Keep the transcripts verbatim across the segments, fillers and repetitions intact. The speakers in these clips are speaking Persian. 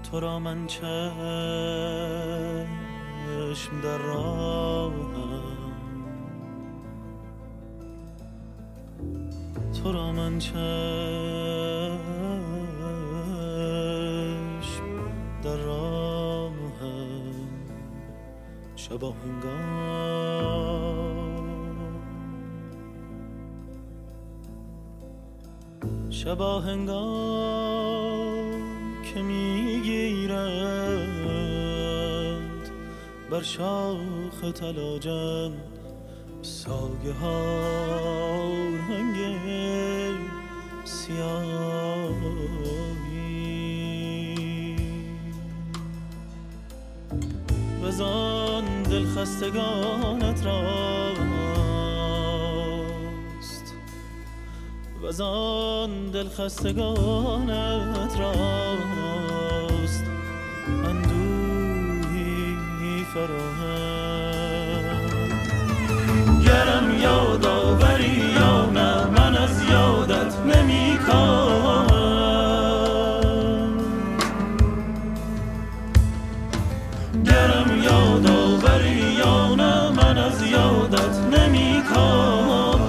تو را من چشم در راهم، تو را من چشم در راهم، شبا هنگام شبا هنگام که میگیرند بر شاخ تلاجم سایه ها رنگ سیاهی، وزان دل خستگانت راست، وزان دل خستگانت راست اندوهی فراهم. گرم یاد آوری یا نه من از یادت نمی کاهم، گرم یاد آوری یا نه من از یادت نمی کاهم.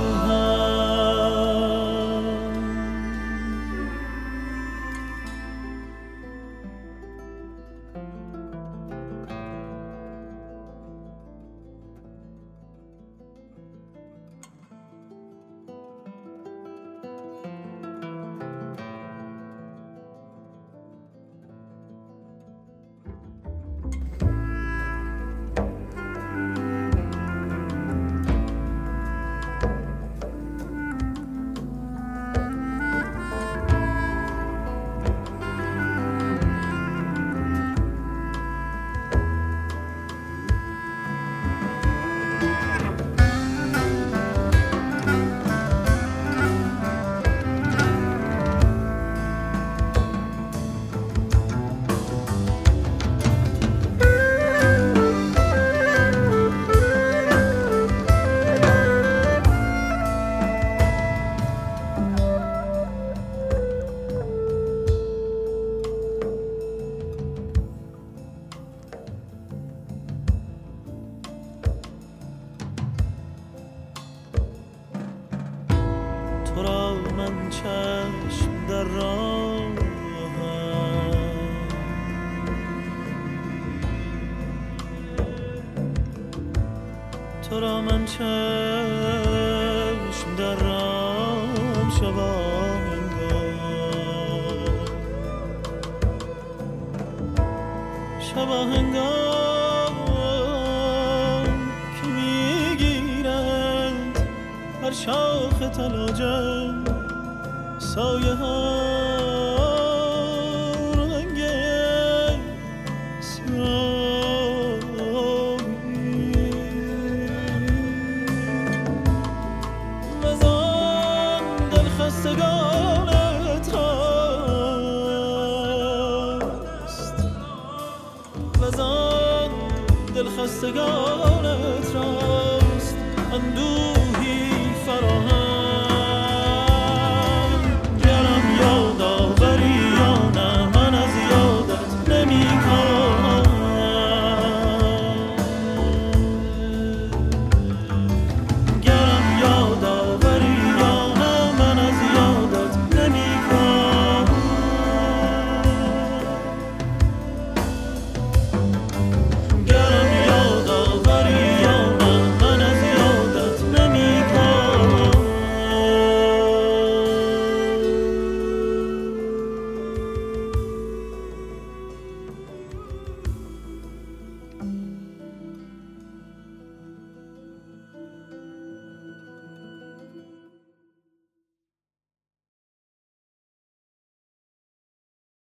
تو را من چشم در راهم، تو را من چشم در راهم، شبا هنگام شبا هنگام که میگیرند بر شاخ تلاجم سایه ها رنگ سیاهی، وزان دل خستگانت راست، وزان دل خستگانت راست اندوه